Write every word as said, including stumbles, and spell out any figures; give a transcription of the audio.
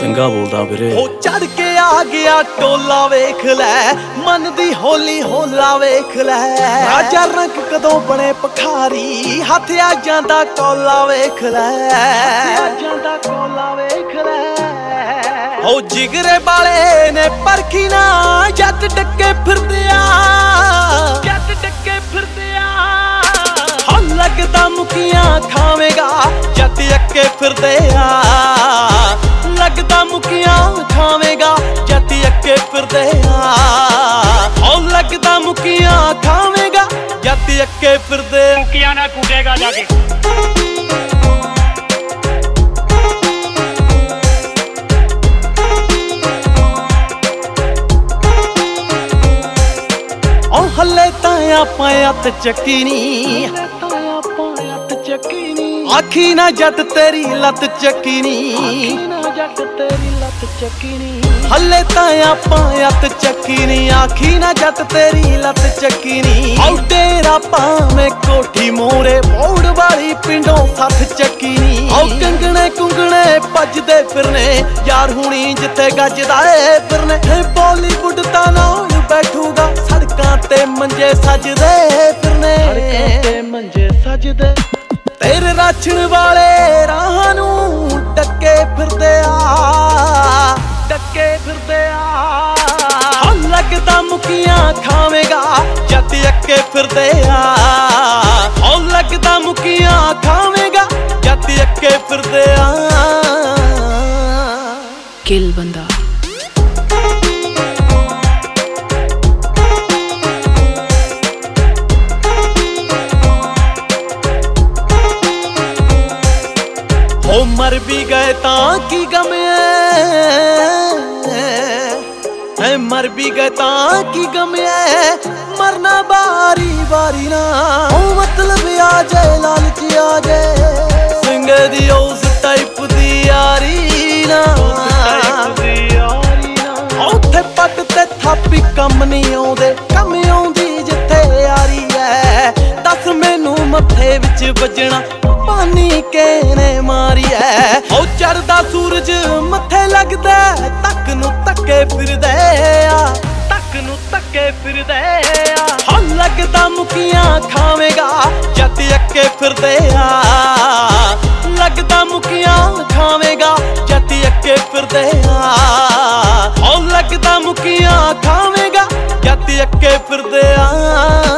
ਚੰਗਾ ਬੋਲਦਾ ਵੀਰੇ। ਉਹ ਚੜ ਕੇ ਆ ਗਿਆ ਟੋਲਾ ਵੇਖ ਲੈ, ਮਨ ਦੀ ਹੋਲੀ ਹੋਲਾ ਵੇਖ ਲੈ। ਰਾਜਾ ਰੰਗ ਕਦੋਂ ਬਣੇ ਭਖਾਰੀ, ਹੱਥ ਆ ਜਾਂਦਾ ਕੋਲਾ ਵੇਖ ਲੈ, ਆ ਜਾਂਦਾ ਕੋਲਾ ਵੇਖ ਲੈ। ਉਹ ਜਿਗਰੇ ਵਾਲੇ ਨੇ ਪਰਖੀ ਨਾ, ਜੱਟ ਡੱਕੇ ਫਿਰਦੇ ਆ, ਜੱਟ ਡੱਕੇ ਫਿਰਦੇ ਆ। ਹਾਂ ਲੱਗਦਾ ਮੁਕੀਆਂ ਖਾਵੇਂਗਾ, ਜੱਟ ਅੱਕੇ ਫਿਰਦੇ ਆ। ਲੱਗਦਾ ਮੁਕੀਆਂ ਖਾਵੇਂਗਾ, ਜੱਟ ਅੱਕੇ ਫਿਰਦੇ ਆ। ਹਾਂ ਲੱਗਦਾ ਮੁਕੀਆਂ ਖਾਵੇਂਗਾ, ਜੱਟ ਅੱਕੇ ਫਿਰਦੇ। ਮੁਕੀਆਂ ਨਾਲ ਕੁੱਟੇਗਾ ਜਾ ਕੇ। ਹੱਲੇ ਤਾਂ ਆਪਾਂ ਹੱਥ ਚੱਕੀ ਨੀ, ਆਖੀ ਨਾ ਜੱਟ ਤੇਰੀ ਲੱਤ ਚੱਕੀ ਨੀ, ਜੱਟ ਤੇਰੀ ਲੱਤ ਚੱਕੀ ਨੀ। ਹੱਲੇ ਤਾਂ ਆਪਾਂ ਹੱਥ ਚੱਕੀ ਨੀ, ਆਖੀ ਨਾ ਜੱਟ ਤੇਰੀ ਲੱਤ ਚੱਕੀ ਨੀ। ਆਉ ਤੇਰਾ ਭਾਵੇਂ ਕੋਠੀ ਮੂਹਰੇ ਮੋੜ ਵਾਲੀ ਪਿੰਡੋਂ ਸੱਥ ਚੱਕੀ ਨੀ। ਆਉ ਕੰਗਣੇ ਕੁੰਗਣੇ ਭੱਜਦੇ ਫਿਰਨੇ, ਯਾਰ ਹੁਣੀ ਜਿੱਥੇ ਗੱਜਦਾ ਏ ਫਿਰਨੇ। ਬਾਲੀਵੁੱਡ ਤਾਂ ਨਾਲ ਬੈਠੂਗਾ, ਸੜਕਾਂ ਤੇ ਮੰਜੇ ਸਜਦੇ ਫਿਰਨੇ, ਸੜਕਾਂ ਤੇ ਮੰਜੇ ਸਜਦੇ। ਤੇਰੇ ਰਾਛਣ ਵਾਲੇ ਰਾਹਾਂ ਨੂੰ ਡੱਕੇ ਫਿਰਦੇ ਆ, ਡੱਕੇ ਫਿਰਦੇ ਆ। ਹਾਂ ਲੱਗਦਾ ਮੁਕੀਆਂ ਖਾਵੇਂਗਾ, ਜੱਟ ਅੱਕੇ ਫਿਰਦੇ ਆ। ਹਾਂ ਲੱਗਦਾ ਮੁਕੀਆਂ ਖਾਵੇਂਗਾ, ਜੱਟ ਅੱਕੇ ਫਿਰਦੇ ਆ। ਕਿਲ ਬੰਦਾ ਉਹ ਮਰ ਵੀ ਗਏ ਤਾਂ ਕੀ ਗਮ ਐ, ਮਰ ਵੀ ਗਏ ਤਾਂ ਕੀ ਗਮ ਐ। ਮਰਨਾ ਬਾਰੀ ਬਾਰੀ ਨਾ, ਉਹ ਮਤਲਬ ਆ ਜਾਏ ਲਾਲਚ ਆ ਜਾਏ। ਸਿੰਘੇ ਦੀ ਉਸ ਟਾਈਪ ਦੀ ਯਾਰੀ ਨਾ, ਉੱਥੇ ਪੱਟ ਤੇ ਥਾਪੀ ਕੰਮ ਨਹੀਂ ਆਉਂਦੇ, ਕੰਮ ਆਉਂਦੀ ਜਿੱਥੇ ਯਾਰੀ ਐ। ਦੱਸ ਮੈਨੂੰ ਮੱਥੇ ਵਿੱਚ ਵੱਜਣਾ ਪਾਣੀ ਕਿਹਨੇ ਮਾਰੀ ਐ। ਉਹ ਚੜਦਾ ਸੂਰਜ ਮੱਥੇ ਲੱਗਦਾ, ਤੱਕ ਨੂੰ ਤੱਕੇ ਫਿਰਦੇ ਆ, ਤੱਕ ਨੂੰ ਤੱਕੇ ਫਿਰਦੇ ਆ। ਹਾਂ ਲੱਗਦਾ ਮੁਕੀਆਂ ਖਾਵੇਂਗਾ, ਜੱਟ ਅੱਕੇ ਫਿਰਦੇ ਆ। ਲੱਗਦਾ ਮੁਕੀਆਂ ਖਾਵੇਂਗਾ, ਜੱਟ ਅੱਕੇ ਫਿਰਦੇ ਆ। ਹਾਂ ਲੱਗਦਾ ਮੁਕੀਆਂ ਖਾਵੇਂਗਾ, ਜੱਟ ਅੱਕੇ ਫਿਰਦੇ ਆ।